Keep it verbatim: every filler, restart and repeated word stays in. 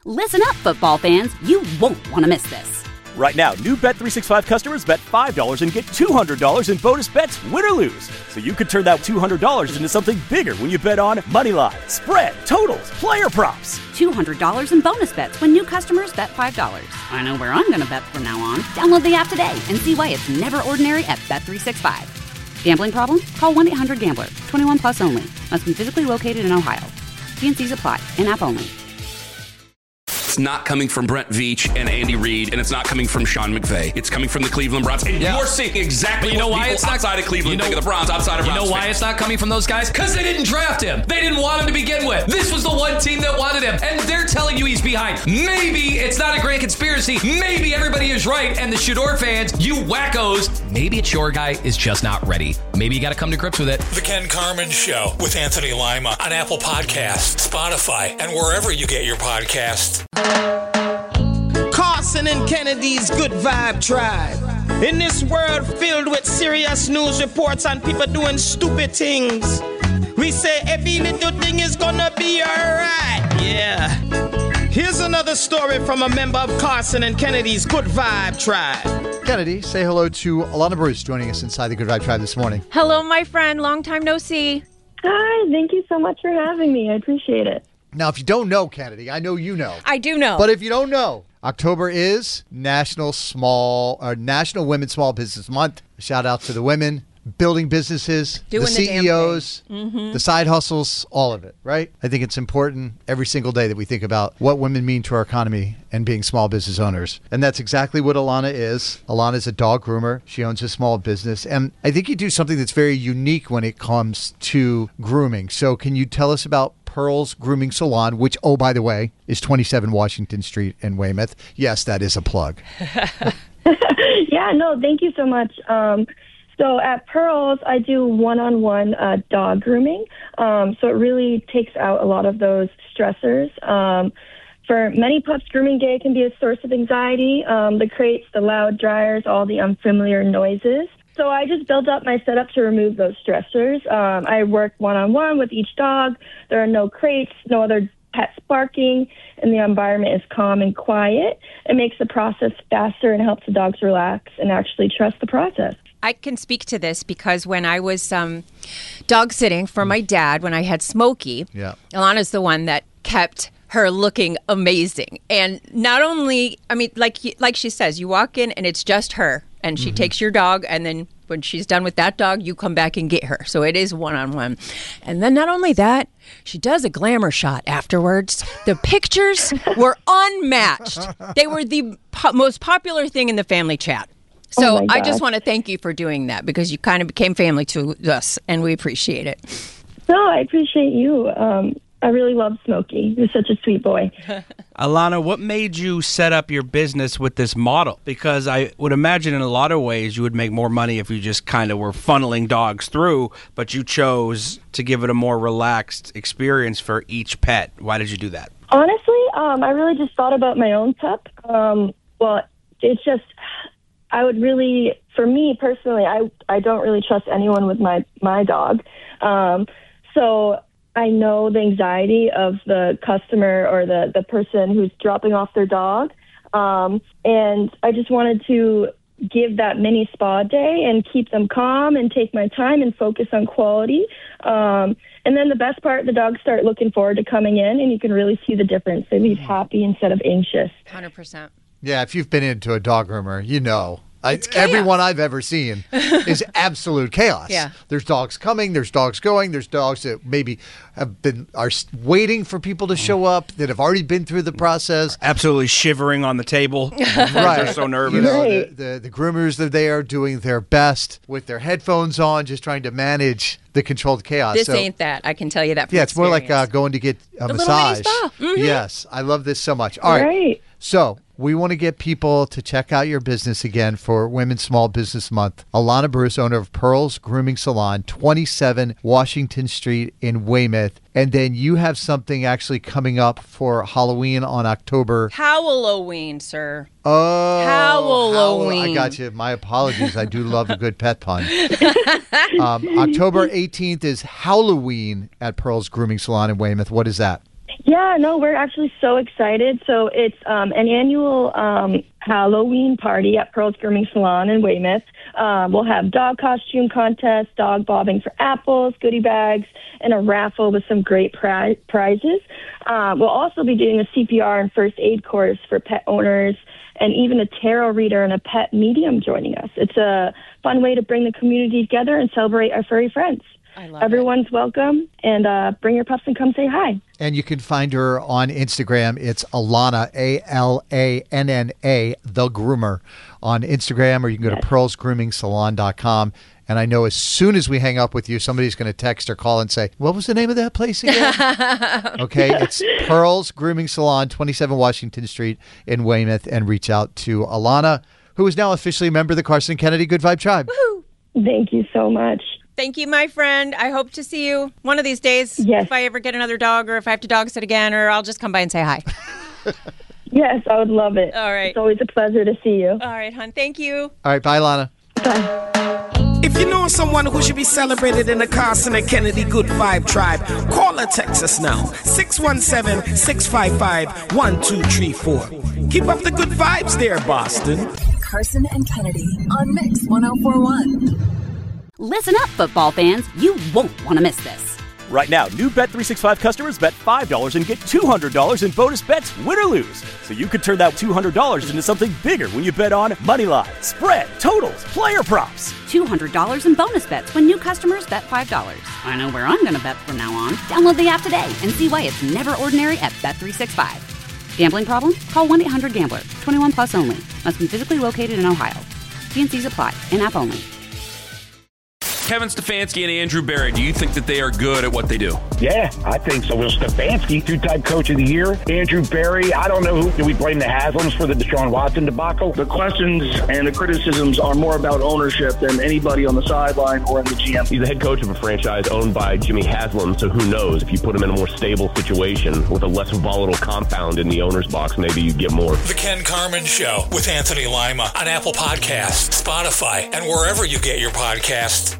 Listen up, football fans. You won't want to miss this. Right now, new Bet three sixty-five customers bet five dollars and get two hundred dollars in bonus bets, win or lose. So you could turn that two hundred dollars into something bigger when you bet on money line, spread, totals, player props. two hundred dollars in bonus bets when new customers bet five dollars. I know where I'm going to bet from now on. Download the app today and see why it's never ordinary at Bet three sixty-five. Gambling problem? Call one eight hundred gambler. twenty-one plus only. Must be physically located in Ohio. T and C's apply. In-app only. It's not coming from Brent Veach and Andy Reid, and it's not coming from Sean McVay. It's coming from the Cleveland Browns. And yeah. you're seeing exactly you know what why people it's not, outside of Cleveland you know, think of the Browns, outside of You Browns know why fans. it's not coming from those guys? Because they didn't draft him. They didn't want him to begin with. This was the one team that wanted him, and they're telling you he's behind. Maybe it's not a grand conspiracy. Maybe everybody is right, and the Shador fans, you wackos, maybe it's your guy is just not ready. Maybe you got to come to grips with it. The Ken Carman Show with Anthony Lima on Apple Podcasts, Spotify, and wherever you get your podcasts. Carson and Kennedy's Good Vibe Tribe. In this world filled with serious news reports and people doing stupid things, we say every little thing is gonna be alright. Yeah. Here's another story from a member of Carson and Kennedy's Good Vibe Tribe. Kennedy, say hello to Alana Bruce joining us inside the Good Vibe Tribe this morning. Hello, my friend. Long time no see. Hi, thank you so much for having me. I appreciate it. Now, if you don't know, Kennedy, I know you know. I do know. But if you don't know, October is National Small or National Women Small Business Month. Shout out to the women building businesses, Doing the C E Os, the, mm-hmm. the side hustles, all of it, right? I think it's important every single day that we think about what women mean to our economy and being small business owners. And that's exactly what Alana is. Alana is a dog groomer. She owns a small business. And I think you do something that's very unique when it comes to grooming. So can you tell us about Pearls Grooming Salon, which, oh, by the way, is twenty-seven Washington Street in Weymouth? Yes, that is a plug. Yeah, no, thank you so much. Um, so at Pearls, I do one-on-one uh, dog grooming. Um, so it really takes out a lot of those stressors. Um, for many pups, grooming day can be a source of anxiety. Um, the crates, the loud dryers, all the unfamiliar noises. So I just built up my setup to remove those stressors. Um, I work one-on-one with each dog. There are no crates, no other pets barking, and the environment is calm and quiet. It makes the process faster and helps the dogs relax and actually trust the process. I can speak to this because when I was um, dog sitting for my dad, when I had Smokey, yeah. Alana's the one that kept her looking amazing. And not only, I mean, like like she says, you walk in and it's just her. And she mm-hmm. takes your dog, and then when she's done with that dog, you come back and get her. So it is one-on-one. And then not only that, she does a glamour shot afterwards. The pictures were unmatched. They were the po- most popular thing in the family chat. So oh I just want to thank you for doing that because you kind of became family to us, and we appreciate it. No, I appreciate you. Um, I really love Smokey. He's such a sweet boy. Alana, what made you set up your business with this model? Because I would imagine in a lot of ways you would make more money if you just kind of were funneling dogs through, but you chose to give it a more relaxed experience for each pet. Why did you do that? Honestly, um, I really just thought about my own pup. Um, well, it's just, I would really, for me personally, I, I don't really trust anyone with my, my dog. Um, so I know the anxiety of the customer or the, the person who's dropping off their dog. Um, and I just wanted to give that mini spa day and keep them calm and take my time and focus on quality. Um, and then the best part, the dogs start looking forward to coming in, and you can really see the difference. They leave happy instead of anxious. one hundred percent. Yeah, if you've been into a dog groomer, you know. I, everyone I've ever seen is absolute chaos. Yeah. There's dogs coming, there's dogs going, there's dogs that maybe have been are waiting for people to show up that have already been through the process. Absolutely shivering on the table. Right. They're so nervous. You know, Right. the, the, the groomers are there doing their best with their headphones on, just trying to manage the controlled chaos. This So, ain't that. I can tell you that from yeah, it's more like uh, experience. going to get a The little massage. mini spa. Mhm. Yes, I love this so much. All right. Right. So we want to get people to check out your business again for Women's Small Business Month. Alana Bruce, owner of Pearls Grooming Salon, twenty-seven Washington Street in Weymouth. And then you have something actually coming up for Halloween on October. Halloween, sir. Oh, Halloween. Hallow- I got you. My apologies. I do love a good pet pun. um, October eighteenth is Halloween at Pearls Grooming Salon in Weymouth. What is that? Yeah, no, we're actually so excited. So it's um, an annual um, Halloween party at Pearls Grooming Salon in Weymouth. Um, we'll have dog costume contest, dog bobbing for apples, goodie bags, and a raffle with some great pri- prizes. Um, we'll also be doing a C P R and first aid course for pet owners, and even a tarot reader and a pet medium joining us. It's a fun way to bring the community together and celebrate our furry friends. I love Everyone's it. welcome, and uh, bring your pups and come say hi. And you can find her on Instagram. It's Alana, A L A N N A, The Groomer, on Instagram, or you can go yes. to pearls grooming salon dot com. And I know as soon as we hang up with you, somebody's going to text or call and say, what was the name of that place again? Okay, it's Pearls Grooming Salon, twenty-seven Washington Street in Weymouth, and reach out to Alana, who is now officially a member of the Carson Kennedy Good Vibe Tribe. Woohoo! Thank you so much. Thank you, my friend. I hope to see you one of these days. Yes. If I ever get another dog, or if I have to dog sit again, or I'll just come by and say hi. Yes, I would love it. All right. It's always a pleasure to see you. All right, hon. Thank you. All right, bye, Alana. Bye. If you know someone who should be celebrated in the Carson and Kennedy Good Vibe Tribe, call or text us now. six one seven, six five five, one two three four. Keep up the good vibes there, Boston. Carson and Kennedy on Mix one oh four point one. Listen up, football fans. You won't want to miss this. Right now, new Bet three sixty-five customers bet five dollars and get two hundred dollars in bonus bets, win or lose. So you could turn that two hundred dollars into something bigger when you bet on money line, spread, totals, player props. two hundred dollars in bonus bets when new customers bet five dollars. I know where I'm going to bet from now on. Download the app today and see why it's never ordinary at Bet three sixty-five. Gambling problem? Call one eight hundred gambler. twenty-one plus only. Must be physically located in Ohio. T and C's apply. In-app only. Kevin Stefanski and Andrew Berry, do you think that they are good at what they do? Yeah, I think so. Will Stefanski, two-time coach of the year. Andrew Berry, I don't know who. Do we blame the Haslams for the Deshaun Watson debacle? The questions and the criticisms are more about ownership than anybody on the sideline or in the G M. He's the head coach of a franchise owned by Jimmy Haslam, so who knows? If you put him in a more stable situation with a less volatile compound in the owner's box, maybe you get more. The Ken Carman Show with Anthony Lima on Apple Podcasts, Spotify, and wherever you get your podcasts.